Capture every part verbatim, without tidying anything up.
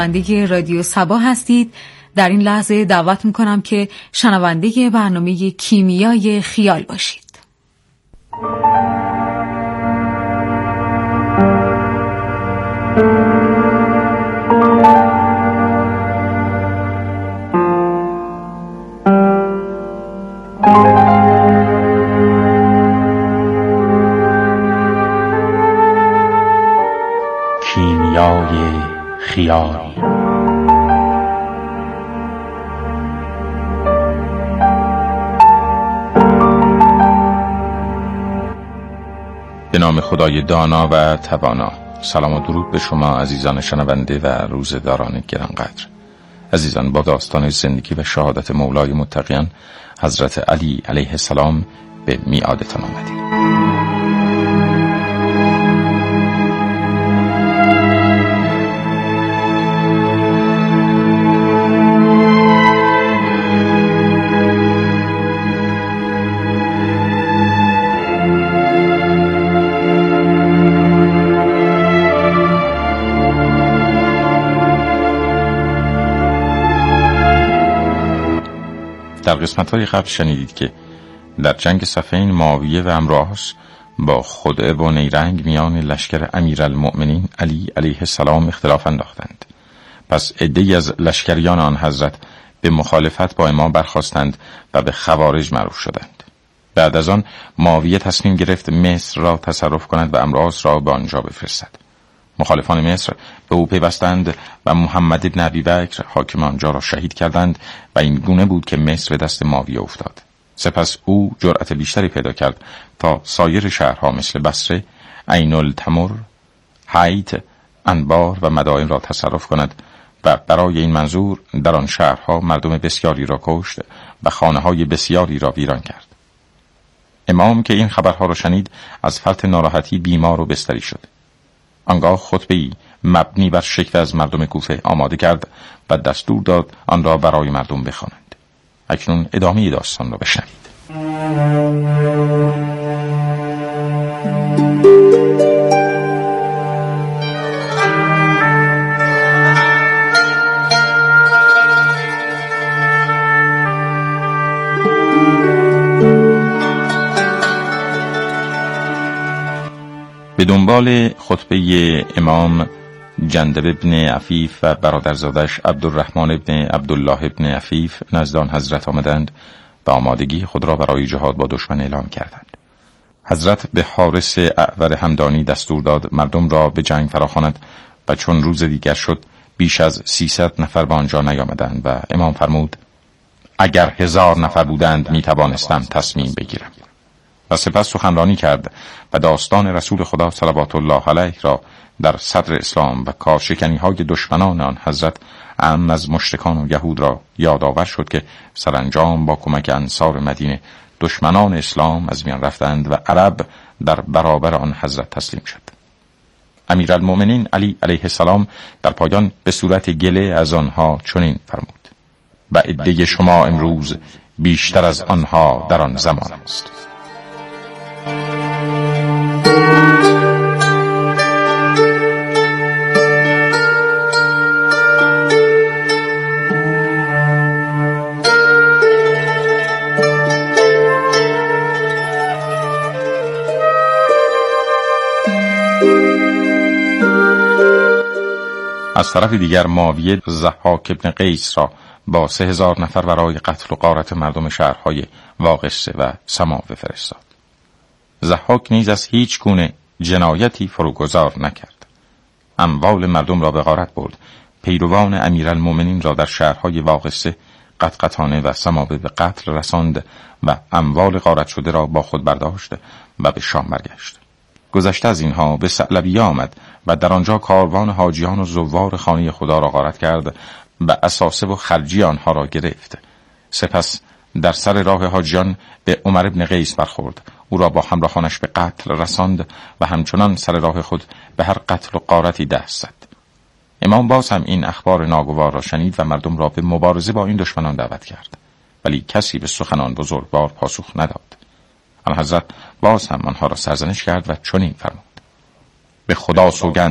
شنونده رادیو صبا هستید. در این لحظه دعوت میکنم که شنونده برنامه کیمیای خیال باشید. کیمیای خیال. به نام خدای دانا و توانا. سلام و درود به شما عزیزان شنونده و روزداران گرانقدر. عزیزان، با داستان زندگی و شهادت مولای متقیان حضرت علی علیه السلام به میعادتان آمدیم. در قسمت‌های قبل شنیدید که در جنگ صفین معاویه و امراس با خدعه و نیرنگ میان لشکر امیرالمؤمنین علی علیه السلام اختلاف انداختند. پس عده‌ای از لشکریان آن حضرت به مخالفت با امام برخاستند و به خوارج معروف شدند. بعد از آن معاویه تصمیم گرفت مصر را تصرف کند و امراس را به آنجا بفرستد. مخالفان مصر به او پیوستند و محمد بن ابی بکر حاکم آنجا را شهید کردند و این گونه بود که مصر به دست معاویه افتاد. سپس او جرأت بیشتری پیدا کرد تا سایر شهرها مثل بصره، عین التمر، حیط، انبار و مدائن را تصرف کند و برای این منظور در آن شهرها مردم بسیاری را کشت و خانه‌های بسیاری را ویران کرد. امام که این خبرها را شنید از فرط ناراحتی بیمار و بستری شد. آنگاه خطبه‌ای مبنی بر شکوه از مردم کوفه آماده کرد و دستور داد آن را برای مردم بخوانند. اکنون ادامه داستان را بشنوید. به دنبال خطبه امام جندب بن عفیف و برادرزادش عبدالرحمن بن عبدالله بن عفیف نزد آن حضرت آمدند و آمادگی خود را برای جهاد با دشمن اعلام کردند. حضرت به حارس اعور همدانی دستور داد مردم را به جنگ فراخواند و چون روز دیگر شد بیش از سیصد نفر به آنجا نیامدند و امام فرمود اگر هزار نفر بودند می توانستم تصمیم بگیرم. و سپس سخنرانی کرد و داستان رسول خدا صلوات الله علیه را در صدر اسلام و کارشکنی های دشمنان آن حضرت اعم از مشرکان و یهود را یادآور شد که سرانجام با کمک انصار مدینه دشمنان اسلام از میان رفتند و عرب در برابر آن حضرت تسلیم شد. امیرالمؤمنین علی علیه السلام در پایان به صورت گله از آنها چنین فرمود و عده شما امروز بیشتر از آنها در آن زمان است. از طرف دیگر معاویه ضحاک بن قیس را با سه هزار نفر برای قتل و غارت مردم شهرهای واقصه و سماوه فرستاد. ضحاک نیز از هیچ گونه جنایتی فروگذار نکرد. اموال مردم را به غارت برد. پیروان امیرالمؤمنین را در شهرهای واقصه، قطقطانه و سماوه به قتل رساند و اموال غارت شده را با خود برداشت و به شام برگشت. گذشته از اینها به ثعلبیه آمد و در آنجا کاروان حاجیان و زوار خانه خدا را غارت کرد و اساسه و خرجی آنها را گرفت. سپس در سر راه حاجیان به عمر بن قیس برخورد، او را با همراهانش به قتل رساند و همچنان سر راه خود به هر قتل و غارتی دست زد. امام باز هم این اخبار ناگوار را شنید و مردم را به مبارزه با این دشمنان دعوت کرد، ولی کسی به سخنان بزرگوار پاسخ نداد. آن حضرت باز هم آنها را سرزنش کرد و چنین فرمود: به خدا سوگند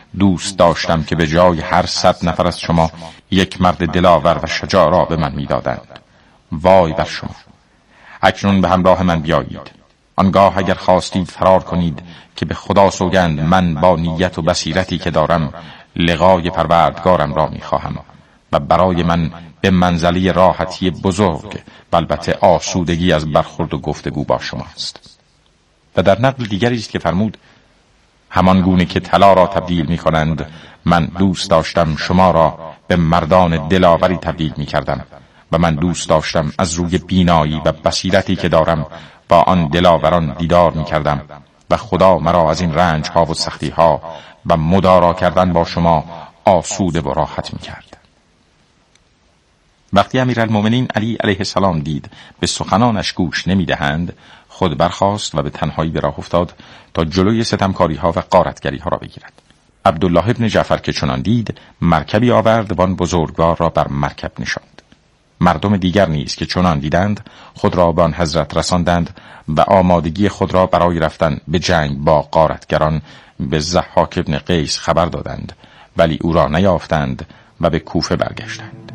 دوست داشتم که به جای هر صد نفر از شما یک مرد دلاور و شجاع را به من میدادند. وای بر شما! اکنون به همراه من بیایید. آنگاه اگر خواستید فرار کنید که به خدا سوگند من با نیت و بصیرتی که دارم لقای پروردگارم را میخواهم و برای من به منزله راحتی بزرگ و البته آسودگی از برخورد و گفتگو با شما است. و در نقل دیگری است که فرمود همان گونه که طلا را تبدیل می کنند من دوست داشتم شما را به مردان دلاوری تبدیل می کردم و من دوست داشتم از روی بینایی و بصیرتی که دارم با آن دلاوران دیدار می کردم و خدا مرا از این رنج ها و سختی ها و مدارا کردن با شما آسوده و راحت می کرد. وقتی امیرالمومنین علی علیه السلام دید به سخنانش گوش نمی دهند، خود برخاست و به تنهایی به راه افتاد تا جلوی ستمکاری ها و غارتگری ها را بگیرد. عبدالله ابن جعفر که چنان دید مرکبی آورد و آن بزرگوار را بر مرکب نشاند. مردم دیگر نیز که چنان دیدند خود را به آن حضرت رساندند و آمادگی خود را برای رفتن به جنگ با غارتگران به ضحاک ابن قیس خبر دادند، ولی او را نیافتند و به کوفه برگشتند.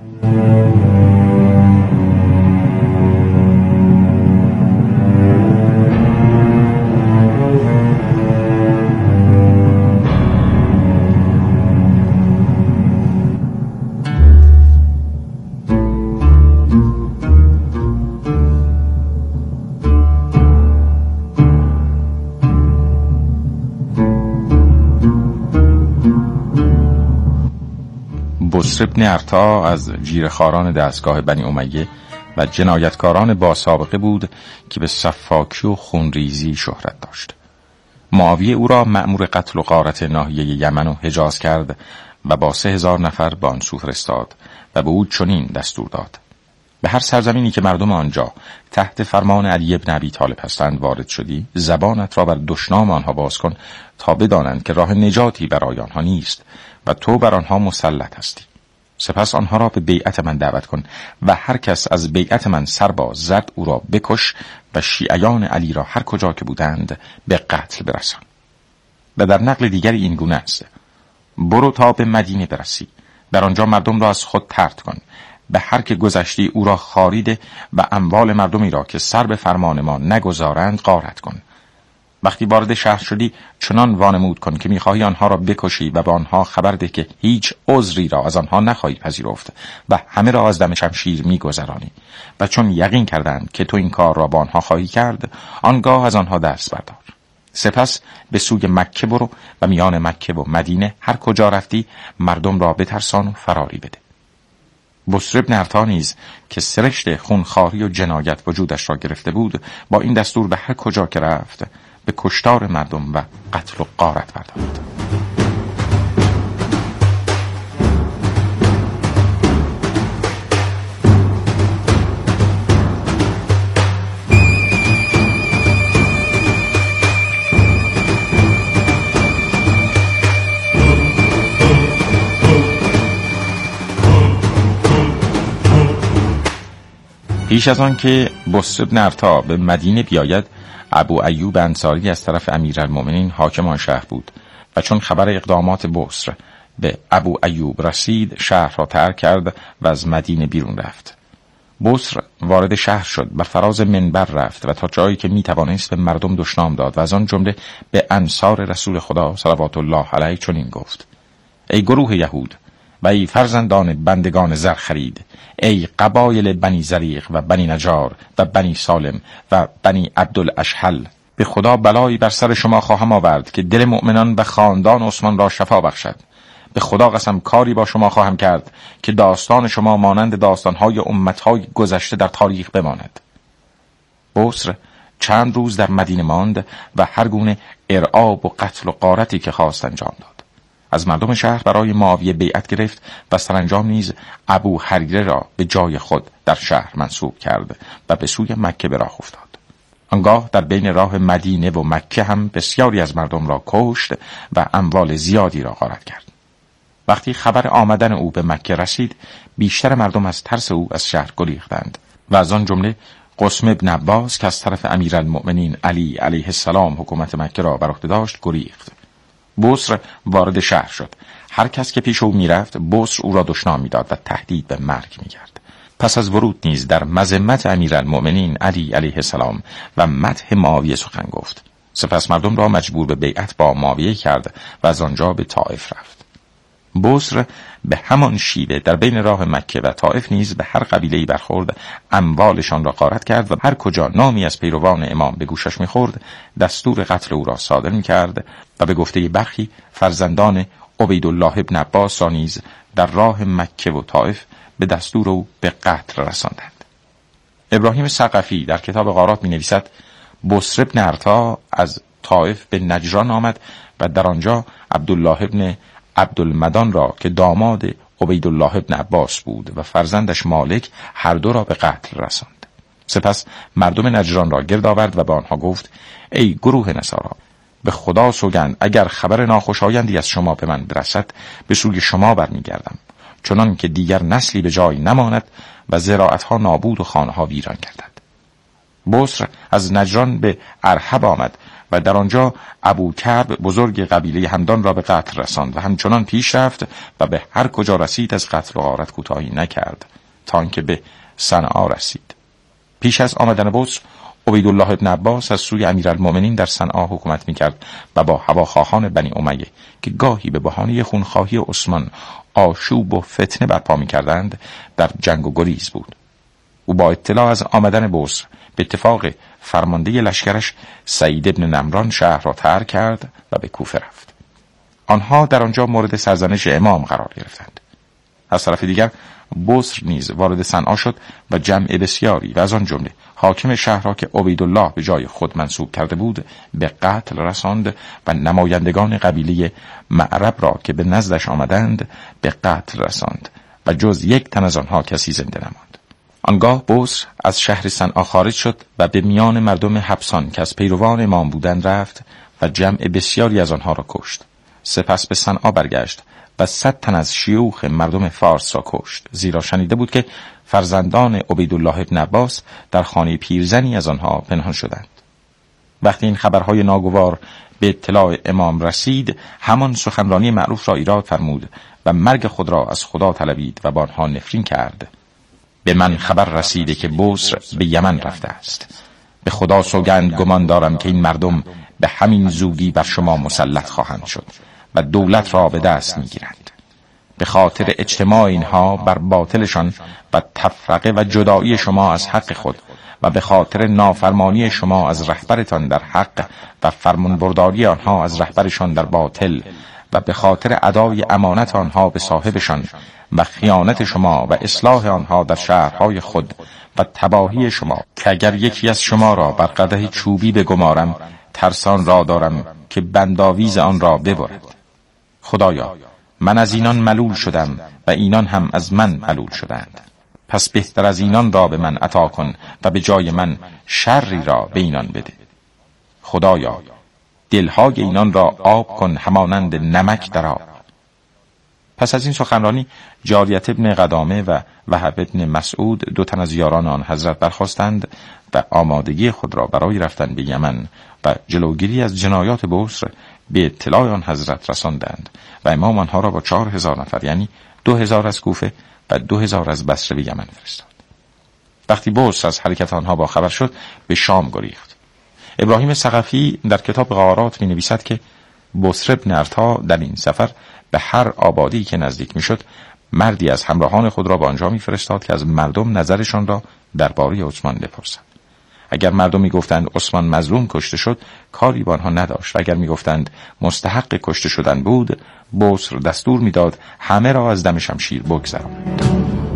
بسر ابن ارتا از جیره‌خواران دستگاه بنی امیه و جنایتکاران با سابقه بود که به سفاکی و خونریزی شهرت داشت. معاویه او را مأمور قتل و غارت ناحیه یمن و حجاز کرد و با سه هزار نفر به آن سو فرستاد و به او چنین دستور داد: به هر سرزمینی که مردم آنجا تحت فرمان علی ابن ابی طالب هستند وارد شدی، زبانت را بر دشنام آنها باز کن تا بدانند که راه نجاتی برای آنها نیست و تو بر آنها مسلط هستی. سپس آنها را به بیعت من دعوت کن و هر کس از بیعت من سر باز زد او را بکش و شیعیان علی را هر کجا که بودند به قتل برسان. و در نقل دیگری این گونه است: برو تا به مدینه برسی، در آنجا مردم را از خود طرد کن، به هر که گذشتی او را خاریده و اموال مردمی را که سر به فرمان ما نگذارند غارت کن. وقتی وارد شهر شدی چنان وانمود کن که میخواهی آنها را بکشی و به آنها خبر ده که هیچ عذری را از آنها نخواهی پذیرفت و همه را از دم شمشیر میگذرانی و چون یقین کردند که تو این کار را با آنها خواهی کرد آنگاه از آنها درس بردار. سپس به سوی مکه برو و میان مکه و مدینه هر کجا رفتی مردم را بترسان و فراری بده. بسر ابن ارتا نیز که سرشت خونخواری و جنایت وجودش را گرفته بود با این دستور به هر کجا که رفت به کشتار مردم و قتل و غارت پرداخت. پیش از آن که بسر ابن ارتا به مدینه بیاید، ابو ایوب انصاری از طرف امیرالمومنین حاکم آن شهر بود و چون خبر اقدامات بسر به ابو ایوب رسید شهر را ترک کرد و از مدینه بیرون رفت. بسر وارد شهر شد، بر فراز منبر رفت و تا جایی که می توانست به مردم دشنام داد و از آن جمله به انصار رسول خدا صلوات الله علیه چنین گفت: ای گروه یهود و ای فرزندان بندگان زرخرید، ای قبایل بنی زریق و بنی نجار و بنی سالم و بنی عبدالاشهل، به خدا بلایی بر سر شما خواهم آورد که دل مؤمنان و خاندان عثمان را شفا بخشد. به خدا قسم کاری با شما خواهم کرد که داستان شما مانند داستانهای امتهای گذشته در تاریخ بماند. بسر چند روز در مدینه ماند و هر گونه ارعاب و قتل و غارتی که خواست انجام داد. از مردم شهر برای معاویه بیعت گرفت و سرانجام نیز ابو هریره را به جای خود در شهر منصوب کرد و به سوی مکه به راه افتاد. آنگاه در بین راه مدینه و مکه هم بسیاری از مردم را کشت و اموال زیادی را غارت کرد. وقتی خبر آمدن او به مکه رسید بیشتر مردم از ترس او از شهر گریختند و از آن جمله قسم ابن عباس که از طرف امیرالمؤمنین علی علیه السلام حکومت مکه را بر عهده داشت گریخت. بصر وارد شهر شد. هر کس که پیش او میرفت بصر او را دشنام میداد و تهدید به مرگ میکرد. پس از ورود نیز در مذمت امیرالمؤمنین علی علیه السلام و مدح معاویه سخن گفت. سپس مردم را مجبور به بیعت با معاویه کرد و از آنجا به طائف رفت. بصر به همان شیوه در بین راه مکه و طائف نیز به هر قبیله‌ای برخورد، اموالشان را غارت کرد و هر کجا نامی از پیروان امام به گوشش می‌خورد دستور قتل او را صادر می‌کرد و به گفته برخی فرزندان عبیدالله ابن عباس را نیز در راه مکه و طائف به دستور او به قتل رساندند. ابراهیم ثقفی در کتاب غارات می‌نویسد بصر ابن ارتا از طائف به نجران آمد و در آنجا عبدالله ابن عبدالمدان را که داماد عبیدالله ابن عباس بود و فرزندش مالک هر دو را به قتل رساند. سپس مردم نجران را گرد آورد و به آنها گفت ای گروه نصارا، به خدا سوگند اگر خبر ناخوشایندی از شما به من برسد به سوی شما برمیگردم، چنان که دیگر نسلی به جای نماند و زراعتها نابود و خانه‌ها ویران گردد. بصر از نجران به ارحب آمد و در آنجا ابو کعب بزرگ قبیله همدان را به قتل رساند و همچنان پیش رفت و به هر کجا رسید از قتل و غارت کوتاهی نکرد تا آنکه به صنعا رسید. پیش از آمدن بصر عبیدالله ابن عباس از سوی امیرالمؤمنین در صنعا حکومت میکرد و با هواخواهان بنی امیه که گاهی به بهانه خونخواهی عثمان آشوب و فتنه برپا میکردند در جنگ و گریز بود. او با اطلاع از آمدن بصر به اتفاق فرمانده لشکرش سعید ابن نمران شهر را ترک کرد و به کوفه رفت. آنها در آنجا مورد سرزنش امام قرار گرفتند. از طرف دیگر بصر نیز وارد صنعا شد و جمع بسیاری و از آن جمله حاکم شهر را که عبیدالله به جای خود منصوب کرده بود به قتل رساند و نمایندگان قبیله معرب را که به نزدش آمدند به قتل رساند و جز یک تن از آنها کسی زنده نماند. آنگاه بصر از شهر صنعا خارج شد و به میان مردم حبسان که از پیروان امام بودند رفت و جمع بسیاری از آنها را کشت. سپس به صنعا برگشت و صد تن از شیوخ مردم فارس را کشت، زیرا شنیده بود که فرزندان عبیدالله ابن عباس در خانه پیرزنی از آنها پنهان شدند. وقتی این خبرهای ناگوار به اطلاع امام رسید، همان سخنرانی معروف را ایراد فرمود و مرگ خود را از خدا طلبید و با آنها نفرین کرد. به من خبر رسیده که بصر به یمن رفته است. به خدا سوگند گمان دارم که این مردم به همین زودی بر شما مسلط خواهند شد و دولت را به دست میگیرند. به خاطر اجتماع اینها بر باطلشان و تفرقه و جدایی شما از حق خود و به خاطر نافرمانی شما از رهبرتان در حق و فرمانبرداری آنها از رهبرشان در باطل و به خاطر ادای امانت آنها به صاحبشان و خیانت شما و اصلاح آنها در شهرهای خود و تباهی شما که اگر یکی از شما را بر قدح چوبی بگمارم ترسان را دارم که بنداویز آن را ببرد. خدایا من از اینان ملول شدم و اینان هم از من ملول شدند، پس بهتر از اینان را به من عطا کن و به جای من شری را به اینان بده. خدایا دلهای اینان را آب کن همانند نمک در آب. پس از این سخنرانی جاریت ابن قدامه و وهب ابن مسعود دو تن از یاران آن حضرت برخاستند و آمادگی خود را برای رفتن به یمن و جلوگیری از جنایات بصر به اطلاع آن حضرت رساندند و امام آنها را با چهار هزار نفر یعنی دو هزار از کوفه و دو هزار از بصره به یمن فرستاد. وقتی بصر از حرکت آنها با خبر شد به شام گریخت. ابراهیم ثقفی در کتاب غارات می نویسد که بصر ابن ارتا در این سفر به هر آبادی که نزدیک می شد مردی از همراهان خود را به آنجا می فرستاد که از مردم نظرشان را درباره عثمان بپرسند. اگر مردم می گفتند عثمان مظلوم کشته شد کاری با آنها نداشت و اگر می گفتند مستحق کشته شدن بود بصر دستور می داد همه را از دم شمشیر بگذرانند.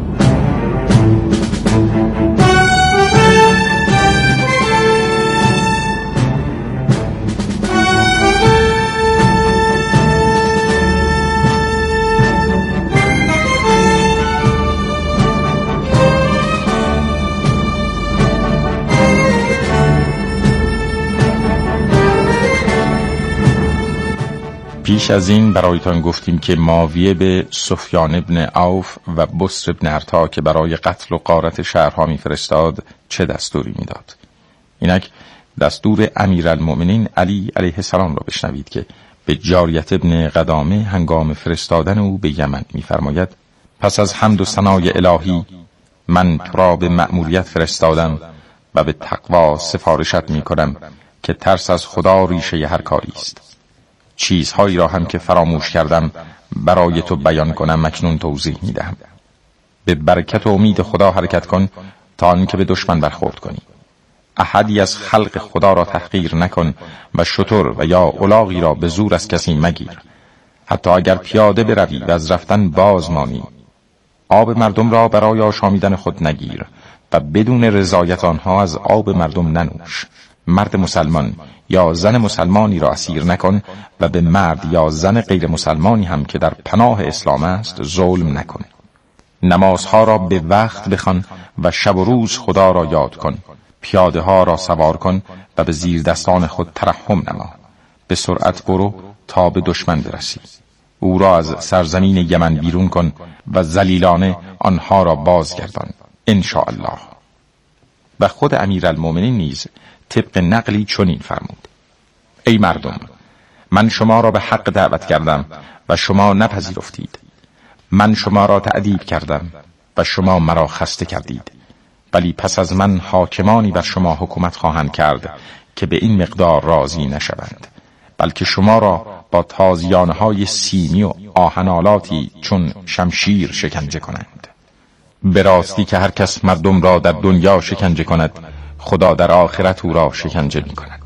پیش از این برایتان گفتیم که معاویه به سفیان ابن عوف و بصر ابن ارتا که برای قتل و غارت شهرها میفرستاد چه دستوری میداد. اینک دستور امیرالمؤمنین علی علیه السلام را بشنوید که به جاریت ابن قدامه هنگام فرستادن او به یمن می‌فرماید: پس از حمد و ثنای الهی من تو را به مأموریت فرستادم و به تقوا سفارشت می‌کنم که ترس از خدا ریشه هر کاری است. چیزهایی را هم که فراموش کردم برای تو بیان کنم اکنون توضیح می‌دهم. به برکت و امید خدا حرکت کن تا آنکه به دشمن برخورد کنی. احدی از خلق خدا را تحقیر نکن و شتر و یا الاغی را به زور از کسی مگیر. حتی اگر پیاده بروی و از رفتن باز مانی. آب مردم را برای آشامیدن خود نگیر و بدون رضایت آنها از آب مردم ننوش. مرد مسلمان یا زن مسلمانی را اسیر نکن و به مرد یا زن غیر مسلمانی هم که در پناه اسلام است ظلم نکن. نمازها را به وقت بخوان و شب و روز خدا را یاد کن. پیاده ها را سوار کن و به زیر دستان خود ترحم نما. به سرعت برو تا به دشمن برسی. او را از سرزمین یمن بیرون کن و ذلیلانه آنها را بازگردان ان شاء الله. و خود امیرالمؤمنین نیز طبق نقلی چنین فرمود: ای مردم، من شما را به حق دعوت کردم و شما نپذیرفتید. من شما را تأدیب کردم و شما مرا خسته کردید. ولی پس از من حاکمانی بر شما حکومت خواهند کرد که به این مقدار راضی نشوند، بلکه شما را با تازیانهای سیمی و آهنالاتی چون شمشیر شکنجه کنند. به راستی که هر کس مردم را در دنیا شکنجه کند، خدا در آخرت او را شکنجه می کند.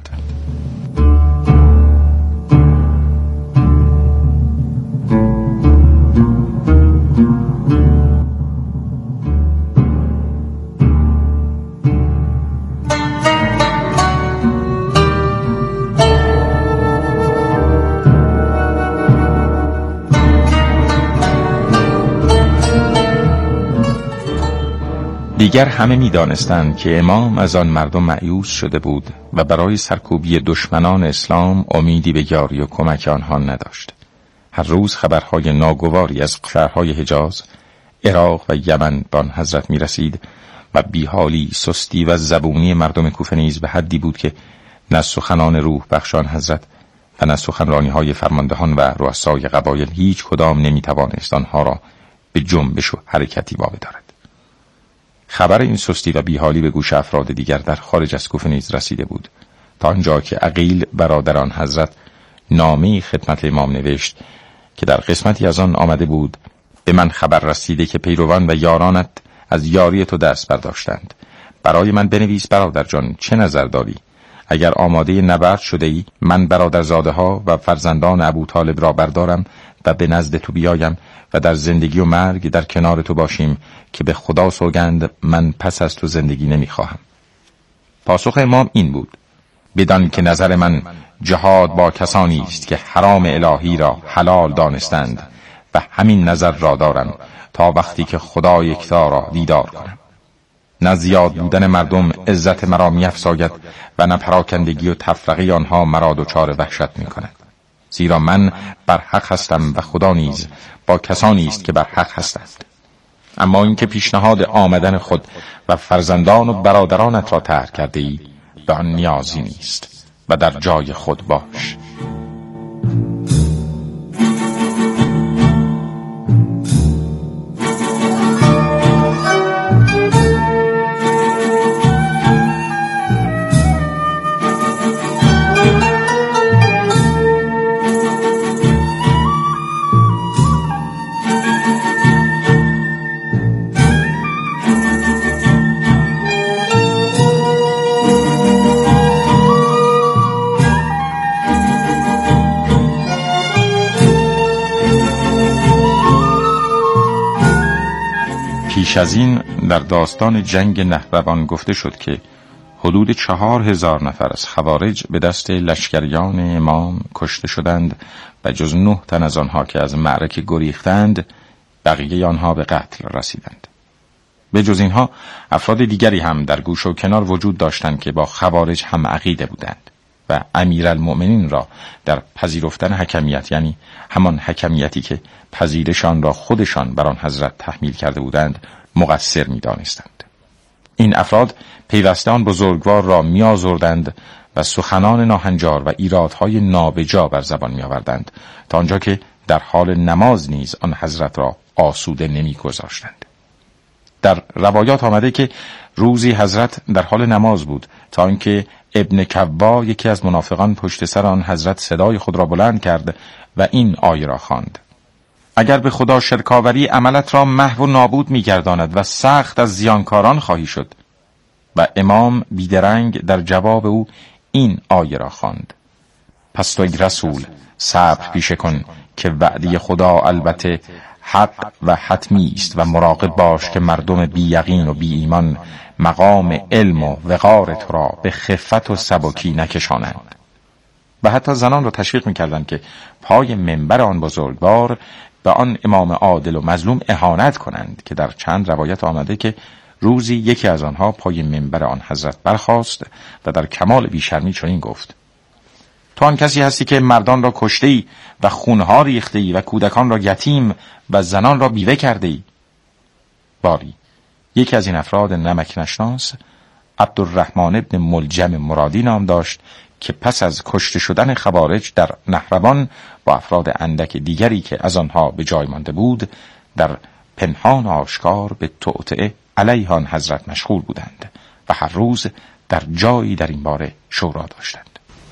دیگر همه می دانستند که امام از آن مردم مایوس شده بود و برای سرکوبی دشمنان اسلام امیدی به یاری و کمک آنها نداشت. هر روز خبرهای ناگواری از شهرهای حجاز، عراق و یمن به آن حضرت می رسید و بیحالی، سستی و زبونی مردم کوفه نیز به حدی بود که نه سخنان روح بخشان حضرت و نه سخنرانی های فرماندهان و رؤسای قبایل هیچ کدام نمی توانست آنها را به جنبش و حرکتی وابدارد. خبر این سستی و بیحالی به گوش افراد دیگر در خارج از کوفه نیز رسیده بود، تا آنجا که عقیل برادران حضرت نامه‌ای خدمت امام نوشت که در قسمتی از آن آمده بود: به من خبر رسیده که پیروان و یارانت از یاری تو دست برداشتند. برای من بنویس برادر جان چه نظر داری؟ اگر آماده نبرد شده ای، من برادرزاده ها و فرزندان ابو طالب را بردارم و به نزد تو بیایم و در زندگی و مرگ در کنار تو باشیم که به خدا سوگند من پس از تو زندگی نمیخواهم. پاسخ امام این بود: بدان که نظر من جهاد با کسانی است که حرام الهی را حلال دانستند و همین نظر را دارم تا وقتی که خدا یکتا را دیدار کنم. نه زیاد بودن مردم عزت مرا می‌افزاید و نه پراکندگی و تفرقه آنها مرا دچار وحشت می‌کند. زیرا من بر حق هستم و خدا نیز با کسانی است که بر حق هستند. اما اینکه پیشنهاد آمدن خود و فرزندان و برادرانت را ترک کرده ای، به آن نیازی نیست و در جای خود باش. پیش از این در داستان جنگ نهروان گفته شد که حدود چهار هزار نفر از خوارج به دست لشکریان امام کشته شدند و جز نه تن از آنها که از معرکه گریختند، بقیه آنها به قتل رسیدند. به جز اینها افراد دیگری هم در گوش و کنار وجود داشتند که با خوارج هم عقیده بودند و امیرالمؤمنین را در پذیرفتن حکمیت، یعنی همان حکمیتی که پذیرشان را خودشان بر آن حضرت تحمیل کرده بودند، مقصر می دانستند. این افراد پیوسته آن بزرگوار را می آزردند و سخنان ناهنجار و ایرادهای نابجا بر زبان می آوردند تا آنجا که در حال نماز نیز آن حضرت را آسوده نمی گذاشتند. در روایات آمده که روزی حضرت در حال نماز بود تا اینکه ابن کوا یکی از منافقان پشت سر آن حضرت صدای خود را بلند کرد و این آیه را خواند: اگر به خدا شرکاوری عملت را محو و نابود می‌گرداند و سخت از زیانکاران خواهی شد. و امام بیدرنگ در جواب او این آیه را خواند: پس تو ای رسول صبر پیشه کن که وعده خدا البته حق و حتمی است و مراقب باش که مردم بی یقین و بی ایمان مقام علم و وقار تو را به خفت و سبکی نکشانند. و حتی زنان را تشویق می‌کردند که پای منبر آن بزرگوار و آن امام عادل و مظلوم اهانت کنند، که در چند روایت آمده که روزی یکی از آنها پای منبر آن حضرت برخاست و در کمال بیشرمی چنین گفت: تو آن کسی هستی که مردان را کشته‌ای و خونها ریخته‌ای و کودکان را یتیم و زنان را بیوه کرده‌ای. باری یکی از این افراد نمک نشناس عبدالرحمن ابن ملجم مرادی نام داشت که پس از کشته شدن خوارج در نهروان با افراد اندک دیگری که از آنها به جای مانده بود در پنهان آشکار به توطئه علیه آن حضرت مشغول بودند و هر روز در جایی در این باره شورا داشتند.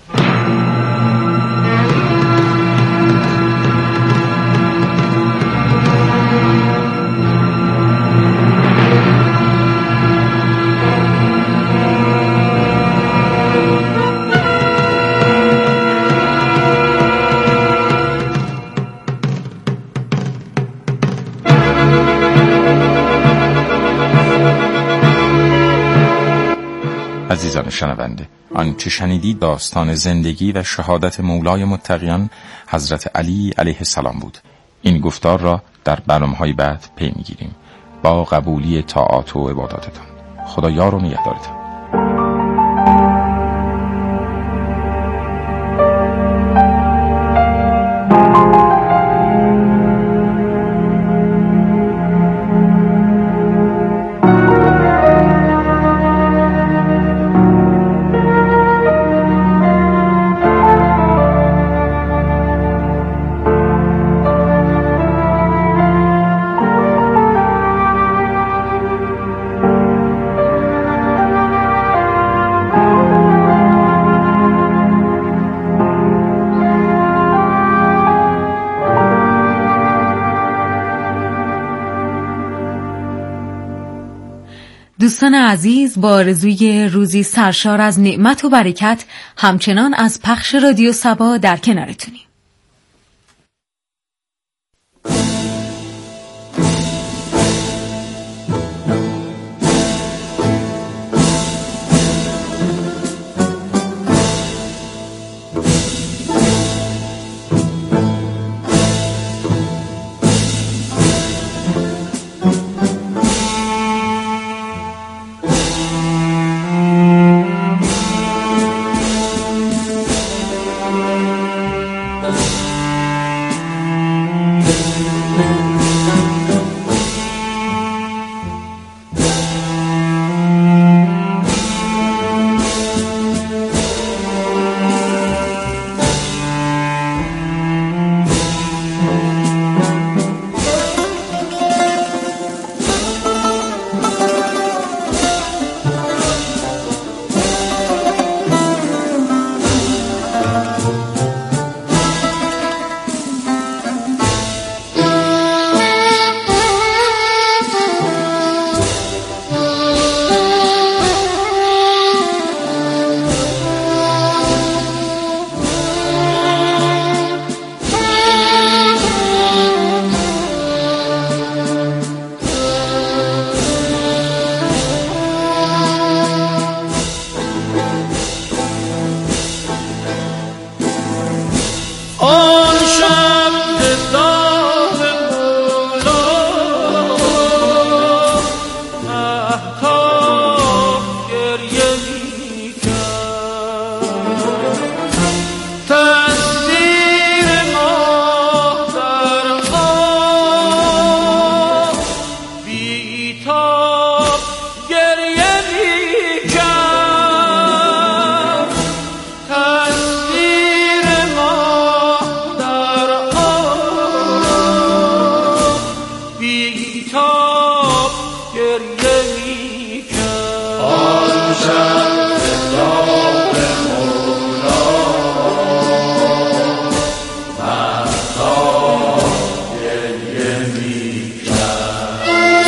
عزیزان شنونده، آنچه شنیدید داستان زندگی و شهادت مولای متقیان حضرت علی علیه السلام بود. این گفتار را در برنامه‌های بعد پی می‌گیریم. با قبولی طاعات و عباداتتان. خدا یار و نگهدارتان. دوستان عزیز، با آرزوی روزی سرشار از نعمت و برکت همچنان از پخش رادیو صبا در کنارتونیم. گریه میکرد. آن شب فدای مولا مهتاب گریه میکرد.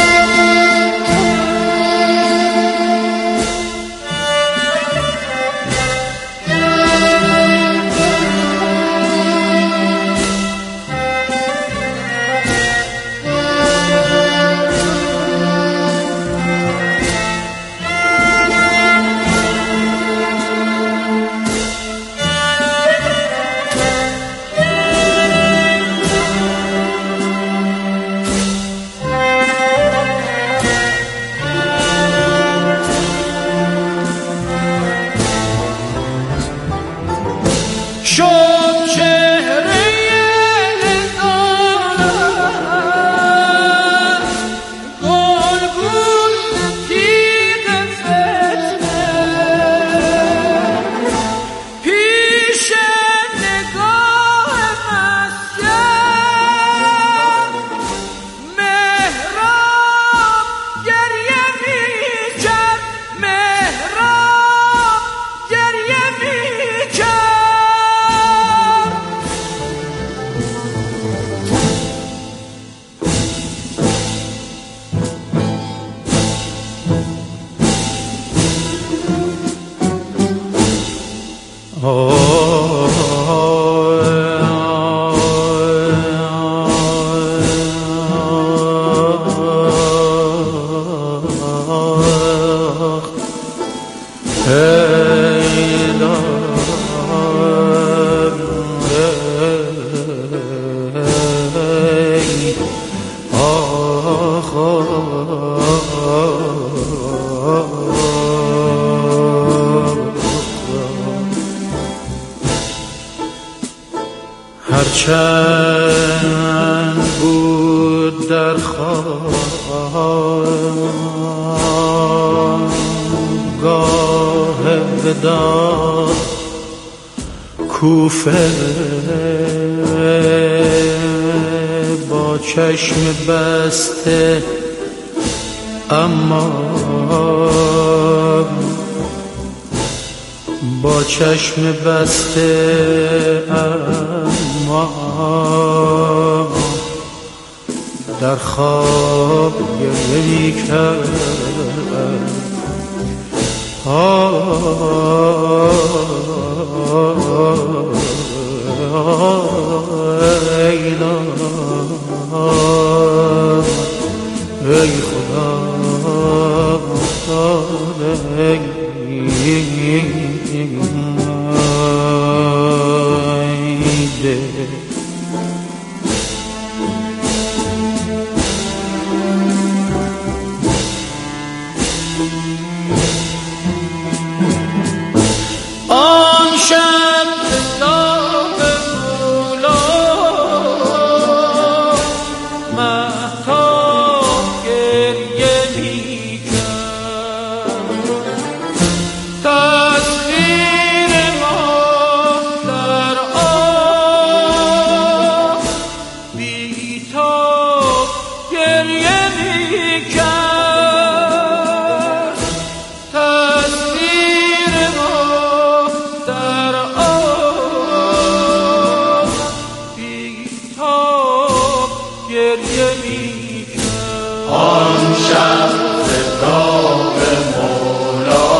هرچند بود در خوابگاه ودا کوفه با چشم بسته، اما با چشم بسته اما در خواب گریه می‌کرد. ای خدا آن شب فدای مولا مهتاب گریه میکرد. تصویر ما در آب بی‌تاب گریه میکرد. تصویر ما در آب بی‌تاب گریه میکرد. آن شب فدای مولا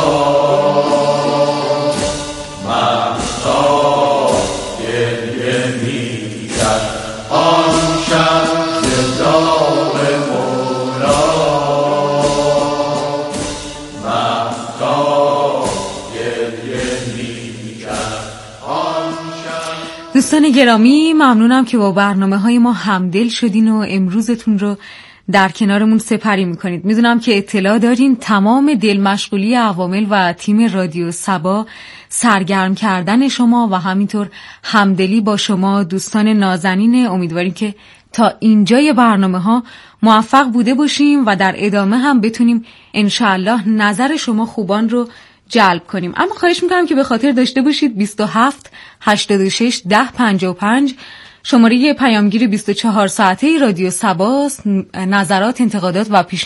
مهتاب گریه میکرد. آن شب فدای مولا مهتاب گریه میکرد. آن شب. دوستان گرامی، ممنونم که با برنامه های ما همدل شدین و امروزتون رو در کنارمون سپری میکنید. میدونم که اطلاع دارین تمام دل مشغولی عوامل و تیم رادیو صبا سرگرم کردن شما و همینطور همدلی با شما دوستان نازنین. امیدواریم که تا اینجای برنامه ها موفق بوده باشیم و در ادامه هم بتونیم انشاءالله نظر شما خوبان رو جلب کنیم. اما خواهش میکنم که به خاطر داشته باشید بیست و هفت هشتاد و شش ده پنجاه و پنج شماره پیامگیر بیست و چهار ساعته رادیو صبا. نظرات، انتقادات و پیش